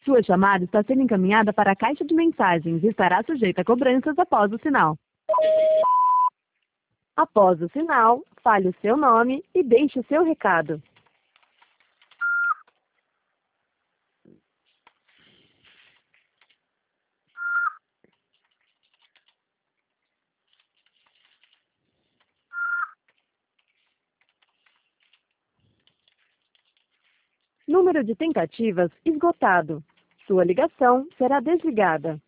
Sua chamada está sendo encaminhada para a caixa de mensagens e estará sujeita a cobranças após o sinal. Após o sinal, fale o seu nome e deixe o seu recado. Número de tentativas esgotado. Sua ligação será desligada.